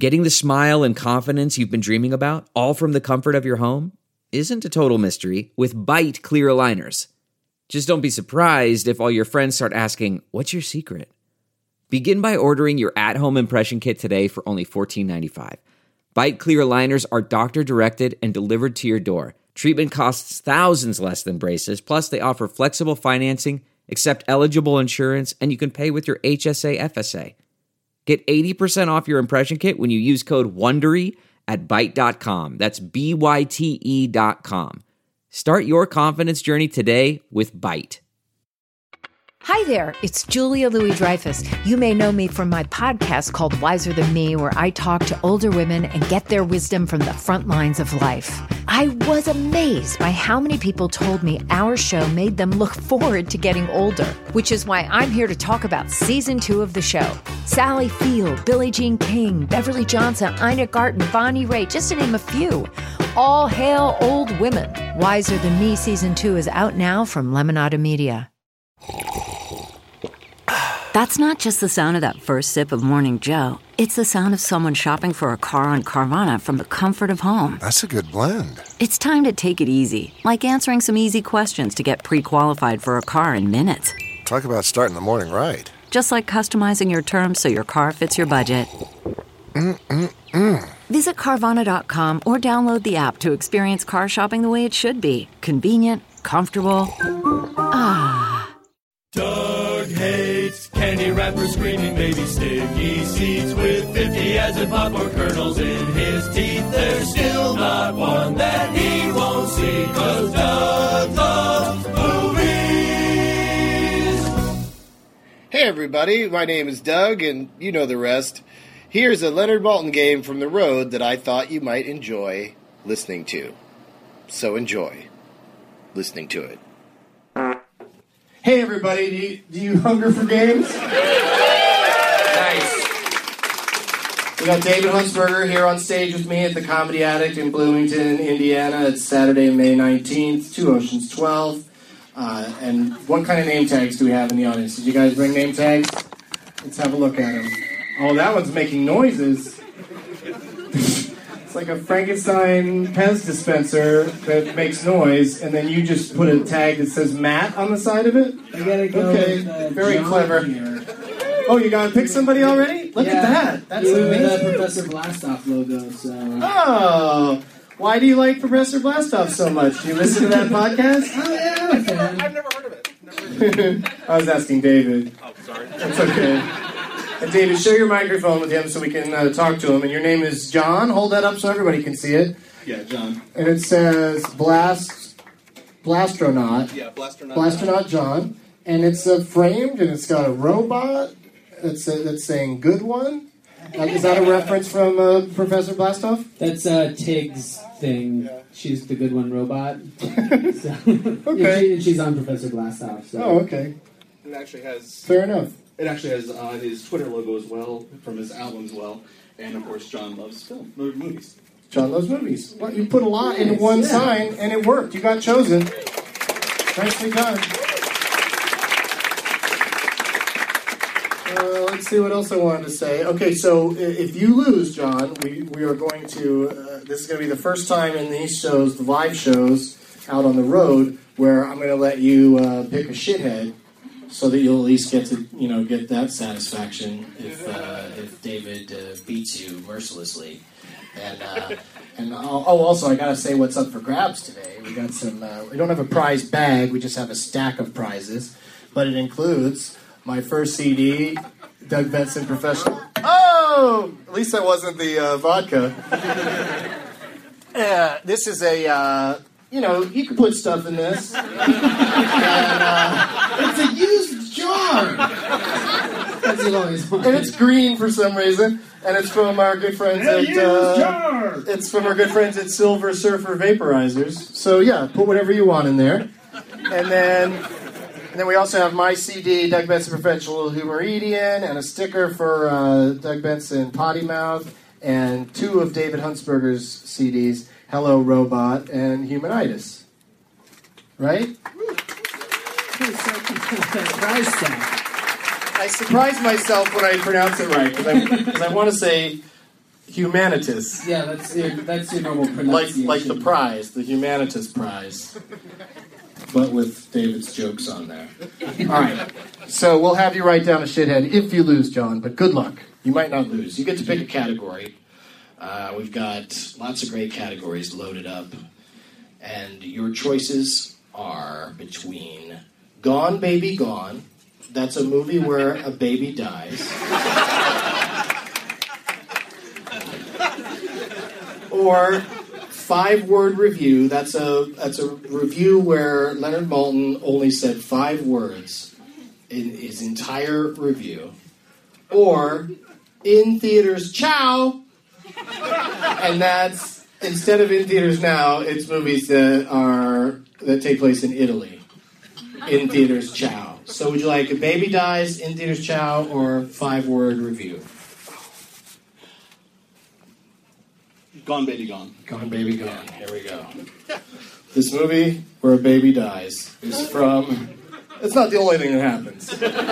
Getting the smile and confidence you've been dreaming about, all from the comfort of your home, isn't a total mystery with Byte clear aligners. Just don't be surprised if all your friends start asking, "What's your secret?" Begin by ordering your at-home impression kit today for only $14.95. Byte clear aligners are doctor-directed and delivered to your door. Treatment costs thousands less than braces, plus they offer flexible financing, accept eligible insurance, and you can pay with your HSA FSA. Get 80% off your impression kit when you use code WONDERY at Byte.com. That's BYTE.com. Start your confidence journey today with Byte. Hi there, it's Julia Louis-Dreyfus. You may know me from my podcast called Wiser Than Me, where I talk to older women and get their wisdom from the front lines of life. I was amazed by how many people told me our show made them look forward to getting older, which is why I'm here to talk about season 2 of the show. Sally Field, Billie Jean King, Beverly Johnson, Ina Garten, Bonnie Raitt, just to name a few. All hail old women. Wiser Than Me season 2 is out now from Lemonada Media. That's not just the sound of that first sip of Morning Joe. It's the sound of someone shopping for a car on Carvana from the comfort of home. That's a good blend. It's time to take it easy, like answering some easy questions to get pre-qualified for a car in minutes. Talk about starting the morning right. Just like customizing your terms so your car fits your budget. Visit Carvana.com or download the app to experience car shopping the way it should be. Convenient, comfortable. Doug hates candy wrappers, screaming baby sticky seats with 50 as in popcorn kernels in his teeth. There's still not one that he won't see, 'cause Doug loves movies. Hey everybody, my name is Doug, and you know the rest. Here's a Leonard Maltin game from the road that I thought you might enjoy listening to. So enjoy listening to it. Hey everybody, do you hunger for games? Nice. We got David Huntsberger here on stage with me at the Comedy Attic in Bloomington, Indiana. It's Saturday, May 19th, 2 Oceans 12. And what kind of name tags do we have in the audience? Did you guys bring name tags? Let's have a look at them. Oh, that one's making noises. It's like a Frankenstein Pez dispenser that makes noise, and then you just put a tag that says Matt on the side of it? I gotta go Okay, with, very John clever. Here. Oh, you gotta pick somebody already? Look at that. That's amazing. The Professor Blastoff logo, so... Oh, why do you like Professor Blastoff so much? Do you listen to that podcast? Oh, yeah, I'm a fan. I've never heard of it. I was asking David. Oh, sorry. That's okay. And David, share your microphone with him so we can talk to him. And your name is John. Hold that up so everybody can see it. Yeah, John. And it says Blastronaut. Yeah, Blastronaut. Blastronaut John. And it's framed, and it's got a robot that's saying "Good One." Is that a reference from Professor Blastoff? That's Tig's thing. Yeah. She's the good one robot. So, Okay. and she's on Professor Blastoff. So. Oh, okay. It actually has. Fair enough. It actually has his Twitter logo as well from his album as well, and of course John loves movies. John loves movies. Well, you put a lot into one sign, and it worked. You got chosen. Nicely done. Let's see what else I wanted to say. Okay, so if you lose, John, we are going to... this is going to be the first time in these shows, the live shows, out on the road, where I'm going to let you pick a shithead, so that you'll at least get to, get that satisfaction if David beats you mercilessly. And also I gotta say what's up for grabs today. We got some. We don't have a prize bag. We just have a stack of prizes, but it includes my first CD, Doug Benson Professional. Oh, at least that wasn't the vodka. This is a. You can put stuff in this. And, it's a used jar. As you always want. And it's green for some reason. And it's from our good friends at it's from our good friends at Silver Surfer Vaporizers. So yeah, put whatever you want in there. And then we also have my CD, Doug Benson Professional Humoridian, and a sticker for Doug Benson Potty Mouth, and 2 of David Huntsberger's CDs, Hello Robot and Humanitis. Right? Prize stack. I surprise myself when I pronounce it right, because I want to say Humanitas. Yeah, that's your normal pronunciation. Like the prize, the Humanitas prize. But with David's jokes on there. All right. So we'll have you write down a shithead if you lose, John, but good luck. You might not lose. You get to pick a category. We've got lots of great categories loaded up. And your choices are between Gone, Baby, Gone. That's a movie where a baby dies. Or 5-word review. That's a review where Leonard Maltin only said 5 words in his entire review. Or In Theaters Ciao. And that's, instead of In Theaters Now, it's movies that take place in Italy. In Theaters Ciao. So would you like A Baby Dies, In Theaters Ciao, or 5-word review? Gone, Baby, Gone. Gone, Baby, Gone. Here we go. This movie where a baby dies is from... It's not the only thing that happens.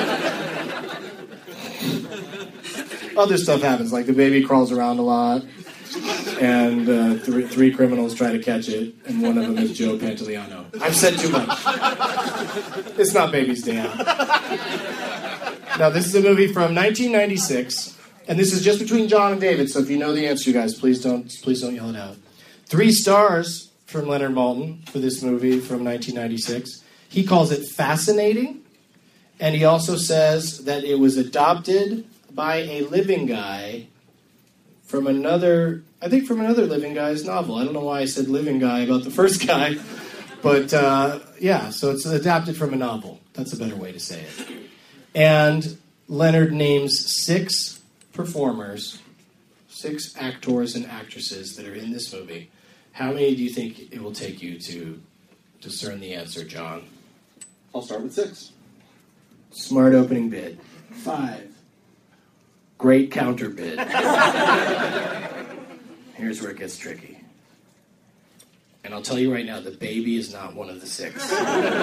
Other stuff happens, like the baby crawls around a lot, and 3 criminals try to catch it, and one of them is Joe Pantoliano. I've said too much. It's not Baby's Day Out. Now, this is a movie from 1996, and this is just between John and David, so if you know the answer, you guys, please don't yell it out. 3 stars from Leonard Maltin for this movie from 1996. He calls it fascinating, and he also says that it was adopted by a living guy from another living guy's novel. I don't know why I said living guy about the first guy, but yeah, so it's adapted from a novel. That's a better way to say it. And Leonard names 6 performers, 6 actors and actresses that are in this movie. How many do you think it will take you to discern the answer, John? I'll start with 6. Smart opening bid. 5. Great counter bid. Here's where it gets tricky. And I'll tell you right now, the baby is not one of the 6.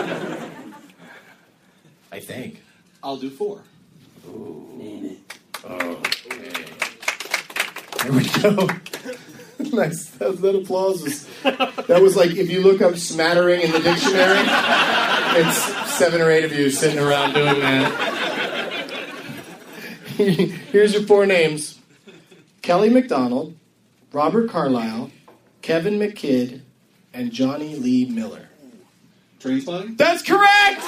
I think. I'll do 4. Ooh. Name it. Okay. There we go. Nice. That applause that was like if you look up smattering in the dictionary, it's 7 or 8 of you sitting around doing that. Here's your 4 names. Kelly MacDonald, Robert Carlyle, Kevin McKidd, and Johnny Lee Miller. Trainspotting? That's correct!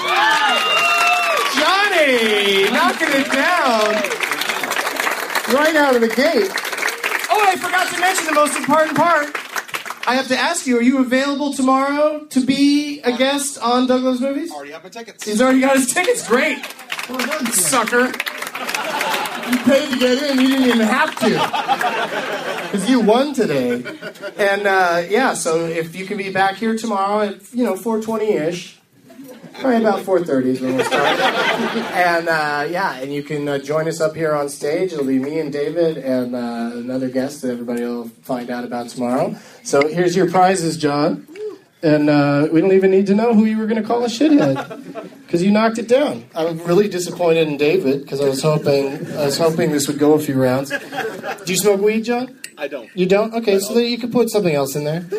Johnny! Knocking it down. Right out of the gate. Oh, I forgot to mention the most important part. I have to ask you, are you available tomorrow to be a guest on Douglas Movies? Already have my tickets. He's already got his tickets. Great. Sucker. You paid to get in. You didn't even have to. Because you won today. And, yeah, so if you can be back here tomorrow at, 4:20-ish. Probably about 4:30 is when we'll start. And, yeah, and you can join us up here on stage. It'll be me and David and another guest that everybody will find out about tomorrow. So here's your prizes, John. And we don't even need to know who you were going to call a shithead. Because you knocked it down. I'm really disappointed in David because I was hoping this would go a few rounds. Do you smoke weed, John? I don't. You don't? Okay, so then you could put something else in there.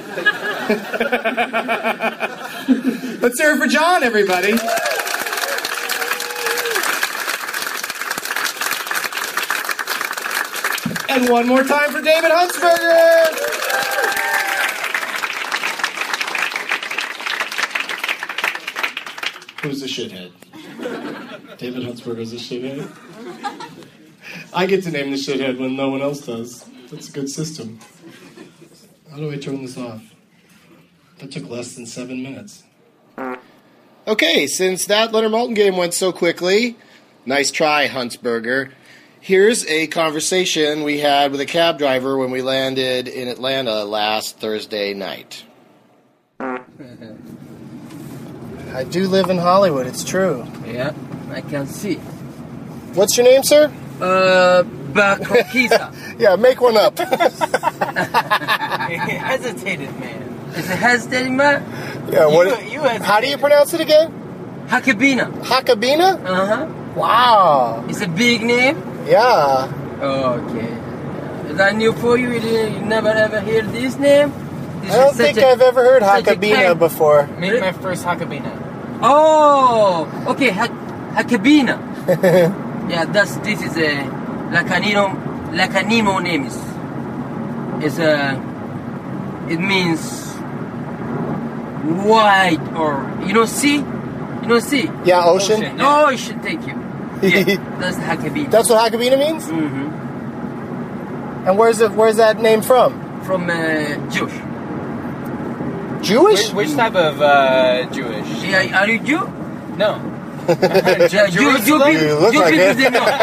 Let's hear it for John, everybody. And one more time for David Huntsberger. Who's the shithead? David Huntsberger's a shithead? I get to name the shithead when no one else does. That's a good system. How do I turn this off? That took less than 7 minutes. Okay, since that Leonard Maltin game went so quickly, nice try, Huntsberger. Here's a conversation we had with a cab driver when we landed in Atlanta last Thursday night. I do live in Hollywood, it's true. Yeah, I can see. What's your name, sir? Bakokisa. Yeah, make one up. He hesitated, man. Is it hesitating, man? Yeah, what? You how do you pronounce it again? Hakabina. Hakabina? Uh-huh. Wow. It's a big name? Yeah. Okay. Is that new for you? You never ever heard this name? This I don't is such think I've ever heard Hakabina before. Maybe my first Hakabina. Oh, okay, Hakabina. Yeah, this is a Lacanimo name is. It's it means white or sea. Sea. Yeah, ocean. Ocean. Thank you. Yeah, that's Hakabina. That's what Hakabina means. Mm-hmm. And where's that name from? From Jewish. Jewish? Which type of Jewish? Yeah, are you Jew? No. Yeah, Jew people. You look like it. They know.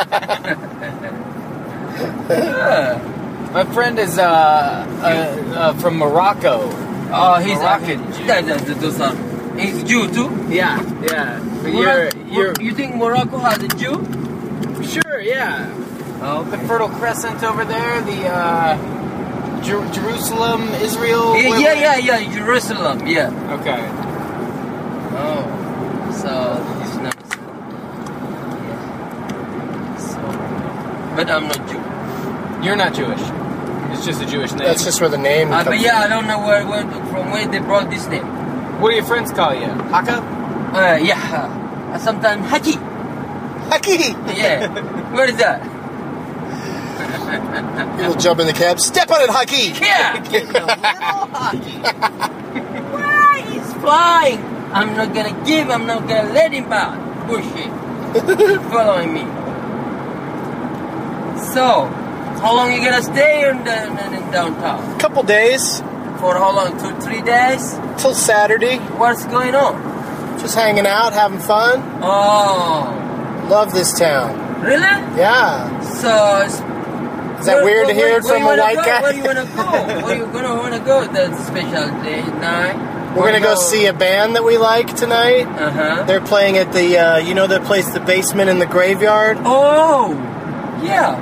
My friend is from Morocco. Oh, he's Moroccan Jew. He's Jew too. Yeah. But you think Morocco has a Jew? Sure, yeah. Oh, The Fertile Crescent over there, the Jerusalem, Israel. Yeah, Jerusalem. Yeah. Okay. Oh, so he's not. Yeah. So, but I'm not Jew. You're not Jewish. It's just a Jewish name. That's just where the name comes But yeah, I don't know from where they brought this name. What do your friends call you? Haka? Yeah. Sometimes Haki. Haki! Yeah. Where is that? People jump in the cab. Step on it, Haki! Yeah. Get the little Haki. Why? He's flying. I'm not gonna let him out. Bullshit. Keep following me. So, how long you gonna stay in downtown? Couple days. For how long? 2-3 days? Till Saturday. What's going on? Just hanging out, having fun. Oh. Love this town. Really? Yeah. So, is that weird to hear it from a white guy? Where do you wanna go? Where you gonna wanna go that special day night? We're gonna go see a band that we like tonight. Uh-huh. They're playing at the, that place, the basement in the graveyard? Oh, yeah.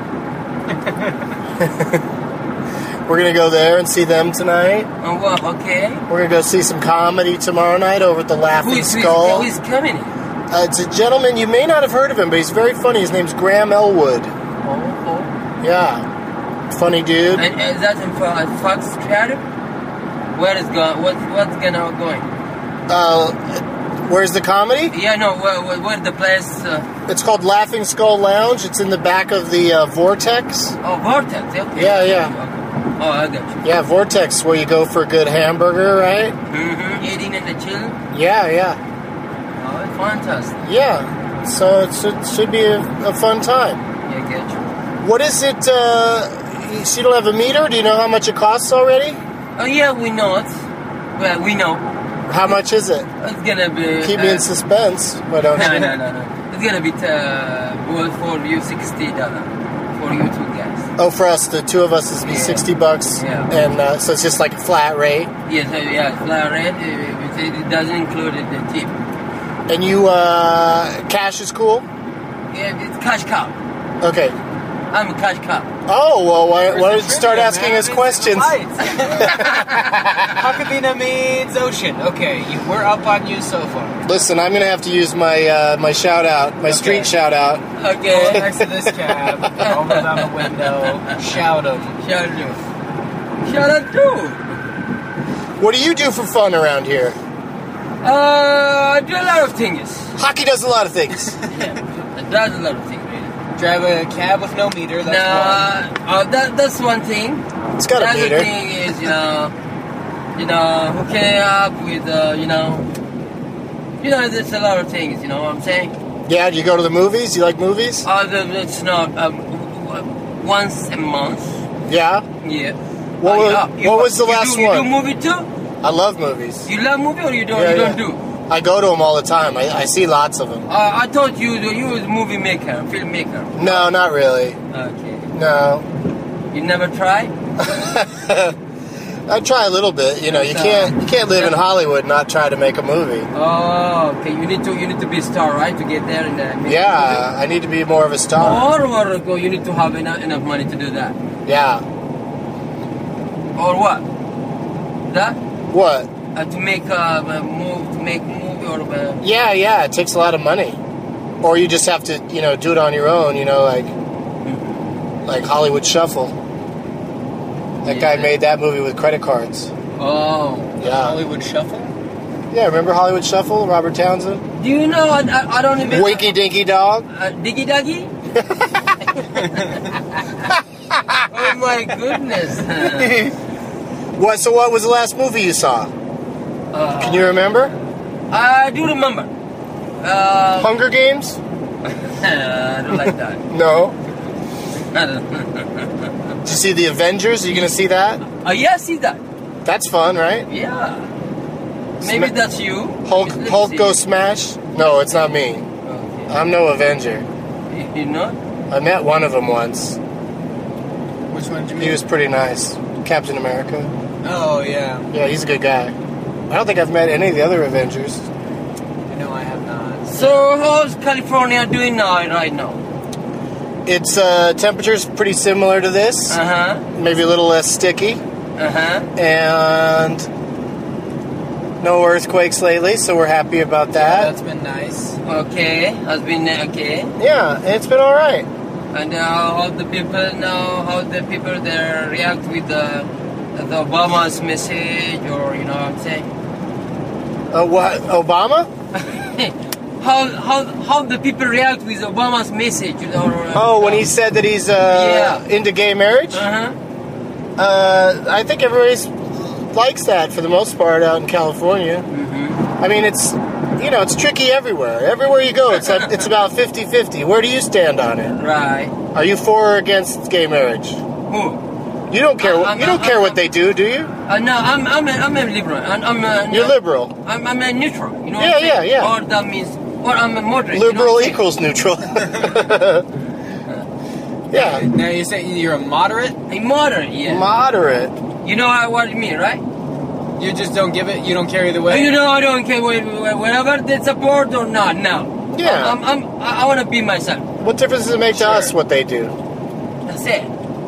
We're gonna go there and see them tonight. Oh, well, okay. We're gonna go see some comedy tomorrow night over at the Laughing Skull. Who is coming? It's a gentleman, you may not have heard of him, but he's very funny. His name's Graham Elwood. Oh. Yeah. Funny dude. And is that in Fox Theater? Where is going? What's gonna going? Where's the comedy? Yeah, no. Where's the place? It's called Laughing Skull Lounge. It's in the back of the Vortex. Oh, Vortex. Okay. Yeah. Okay. Oh, I got you. Yeah, Vortex, where you go for a good hamburger, right? Mm-hmm. Eating and the chilling. Yeah. Oh, fantastic. Yeah. So it should be a fun time. Yeah, I get you. What is it? So you don't have a meter? Do you know how much it costs already? Oh, yeah, we know it. Well, we know. How much is it? It's gonna be... Keep me in suspense, why don't you? No. It's gonna be worth for you $60 for you two guys. Oh, for us, the two of us, is be $60. Yeah. And so it's just like a flat rate? Yes, flat rate. It doesn't include the tip. And you, cash is cool? Yeah, it's cash cow. Okay. I'm a cash cow. Oh, well, why don't you start asking us questions? Hakabina means ocean. Okay, we're up on you so far. Listen, I'm going to have to use my my shout-out, my street shout-out. Okay. Go next to this cab, over down the window, shout him. Shout out too. What do you do for fun around here? I do a lot of things. Hockey does a lot of things. Yeah, it does a lot of things, really. Drive a cab with no meter, that's that's one thing. It's got a meter. The other thing is, hooking up with, there's a lot of things, you know what I'm saying? Yeah, do you go to the movies? You like movies? It's not, once a month. Yeah? Yeah. What was the last one? You do movie too? I love movies. You love movie or you don't do? I go to them all the time. I see lots of them. I thought you was a movie maker, filmmaker. No, not really. Okay. No. You never try? I try a little bit. You can't live in Hollywood and not try to make a movie. Oh, okay. You need to be a star, right, to get there and yeah, I need to be more of a star. Or you need to have enough money to do that. Yeah. Or what? That? What? To make a movie or. Yeah. It takes a lot of money. Or you just have to, do it on your own. Like Hollywood Shuffle. That guy made that movie with credit cards. Oh, Yeah. Hollywood Shuffle? Yeah, remember Hollywood Shuffle, Robert Townsend? Do you know? I don't even. Winky Dinky Dog? Diggy Duggy? Oh my goodness. So what was the last movie you saw? Can you remember? I do remember. Hunger Games? I don't like that. No. I don't. Did you see The Avengers? Are you going to see that? Yeah, see that. That's fun, right? Yeah. Maybe that's you. Hulk go smash? No, it's not me. Okay. I'm no Avenger. You know? I met one of them once. Which one did you meet? He was pretty nice. Captain America. Oh, yeah. Yeah, he's a good guy. I don't think I've met any of the other Avengers. No, I have not. So, how's California doing now, right now? It's temperature's pretty similar to this. Maybe a little less sticky. And no earthquakes lately, so we're happy about that. Yeah, that's been nice. Okay, has been okay. Yeah, it's been all right. And how the people there react with the Obama's message, or you know what I'm saying? What, Obama? how the people react with Obama's message? When he said that he's into gay marriage? I think everybody likes that for the most part out in California. I mean, it's tricky everywhere. Everywhere you go, it's about 50-50. Where do you stand on it? Right. Are you for or against gay marriage? Who? You don't care. You don't care what they do you? No, I'm a liberal. You're liberal. I'm a neutral. You know. Yeah. Or that means, or I'm a moderate. Liberal equals neutral. Yeah. Now you're saying you're a moderate? A moderate, yeah. Moderate. You know what I mean, right? You just don't give it. You don't care either way. You know, I don't care whatever they support or not. No. Yeah. I want to be myself. What difference does it make to us what they do? That's it.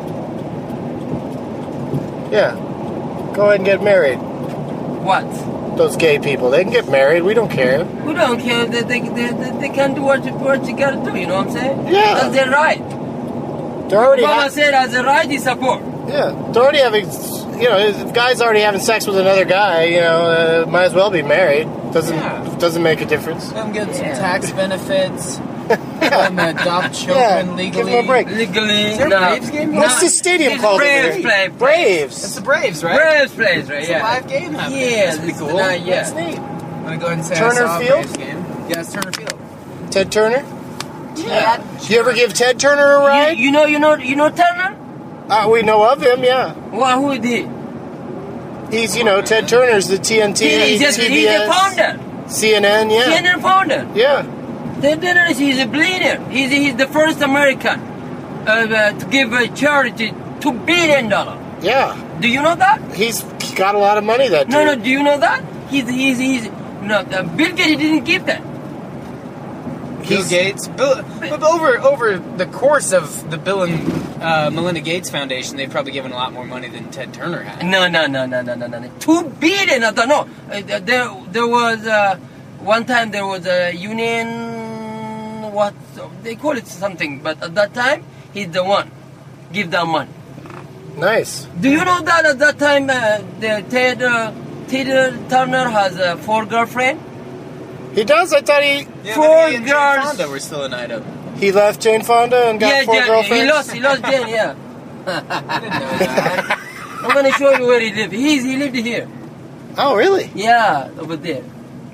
Yeah. Go ahead and get married. What? Those gay people, they can get married. We don't care. We don't care. They can do what you gotta do. You know what I'm saying? Yeah. That's their right. They're already. Obama said as a right, he support. Yeah. They're already having. If guys already having sex with another guy, might as well be married. Doesn't make a difference. Let them get some tax benefits. Let them adopt children legally. Give them a break. Legally. Is there a Braves game? What's the stadium called? Braves play. Braves. It's the Braves, right? Braves plays, right? It's Yeah. a live game happening. Yeah, That's pretty cool. Yeah. That's neat. I'm gonna go ahead and say Turner I saw a Field? Braves game. Yeah, it's Turner Field. Ted Turner. Yeah. Do you ever give Ted Turner a ride? You know Turner? We know of him. Yeah. Well, who is he? He's Ted Turner's the TNT. He's the founder. CNN. Yeah. CNN founder. Yeah. Ted Turner, he's a billionaire. He's the first American to give a charity $2 billion. Yeah. Do you know that? He's got a lot of money. That dude. No. Do you know that? Bill Gates didn't give that. Bill Gates. Over the course of the Bill and Melinda Gates Foundation, they've probably given a lot more money than Ted Turner had. No. $2 billion. I don't know. There was one time there was a union. What they call it something, but at that time he's the one give that money. Nice. Do you know that at that time Ted Turner has 4 girlfriends? He does. I thought he. Yeah, 4 but he and Jane girls. Fonda were still an item. He left Jane Fonda and got 4 girlfriends. He lost Jane. Yeah. I didn't know that. I'm gonna show you where he lived. He lived here. Oh, really? Yeah, over there.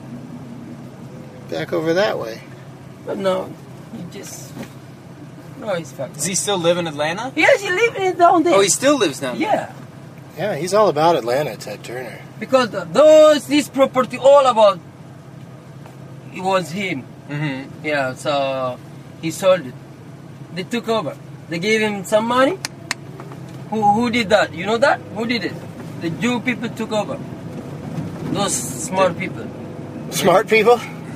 Back over that way. But no, he's fucked. Does he still live in Atlanta? Yes, he lives down there. Oh, he still lives down there? Yeah. Yeah, he's all about Atlanta, Ted Turner. Because this property all about, it was him. Mm-hmm. Yeah, so he sold it. They took over. They gave him some money. Who did that? You know that? Who did it? The Jew people took over. Those smart people. Smart people?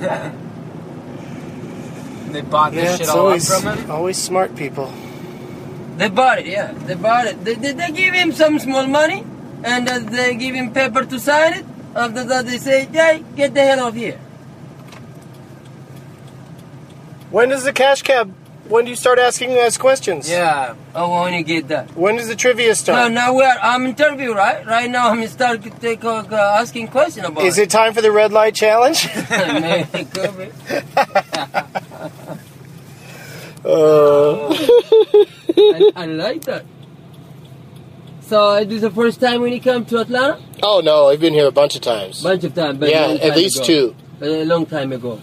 They bought this shit all up from him? Always smart people. They bought it, yeah. They bought it. They give him some small money, and they give him paper to sign it. After that, they say, "Hey, get the hell out of here." When does the cash cab When do you start asking us questions? Yeah. Oh, when you get that. When does the trivia start? Now I'm interview, right? Right now I'm start asking questions about. Is it time for the red light challenge? Maybe it could be. I like that. So is this the first time when you come to Atlanta? Oh no, I've been here a bunch of times. Bunch of times, but yeah, a long time at least ago. 2. A long time ago.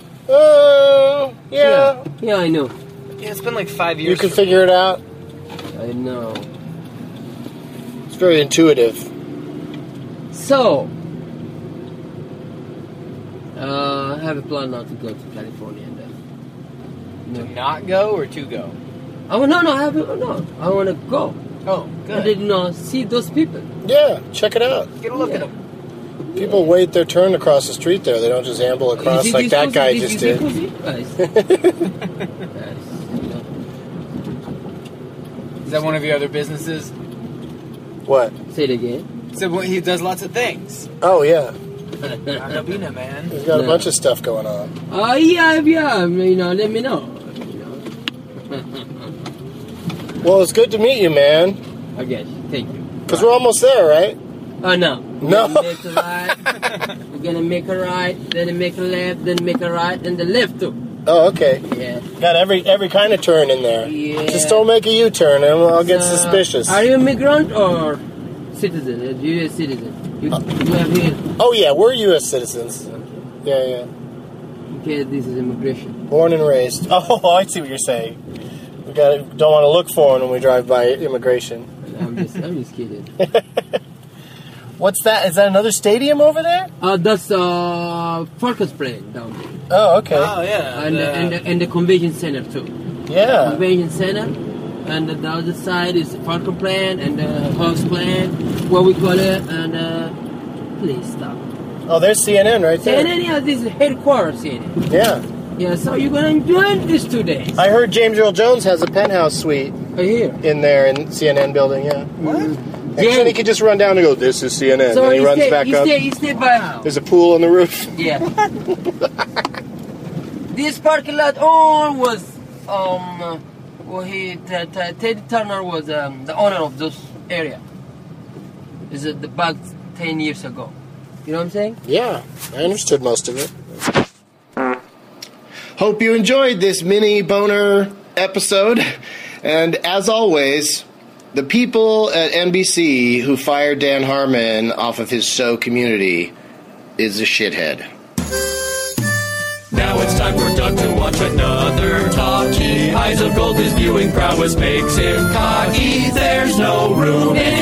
Yeah. Yeah, I know. Yeah, it's been like 5 years. You can figure it out. I know. It's very intuitive. So, I have a plan now to go to California and To not go or to go? I want to go. Oh, I good. did not see those people. Yeah, check it out. Get a look at them. People wait their turn across the street there. They don't just amble across like that guy just did. Is that one of your other businesses? What? Say it again. So he does lots of things. Oh, yeah. Arabina, man. He's got a bunch of stuff going on. Oh, yeah. Let me know. Well, it's good to meet you, man. I guess. Thank you. Because we're almost there, right? Oh, no. No. We're going to make a right, then make a left, then make a right, and the left too. Oh, okay. Yeah. Got every kind of turn in there. Yeah. Just don't make a U-turn and I'll get suspicious. Are you a migrant or citizen? A U.S. citizen? You have here. Oh, yeah, we're U.S. citizens. Yeah. Okay, this is immigration. Born and raised. Oh, I see what you're saying. We don't want to look for them when we drive by immigration. I'm just kidding. What's that? Is that another stadium over there? That's Falcons playing down there. Oh, okay. Oh, yeah. And the convention center too. Yeah. Convention center, and the other side is Falcon playing and the Hawks playing, what we call it, and please stop. Oh, there's CNN right there. CNN, yeah, this is headquarters CNN. Yeah. Yeah, so you're gonna enjoy this 2 days. I heard James Earl Jones has a penthouse suite here in there in CNN building. Yeah. What? And then he could just run down and go, "This is CNN." So and he runs back up. He stay by. There's a pool on the roof. Yeah. This parking lot all was Teddy Turner was the owner of this area. Is it about 10 years ago? You know what I'm saying? Yeah, I understood most of it. Hope you enjoyed this mini boner episode. And as always, the people at NBC who fired Dan Harmon off of his show Community is a shithead. Now it's time for Doug to watch another talkie. Eyes of gold, his viewing prowess makes him cocky. There's no room in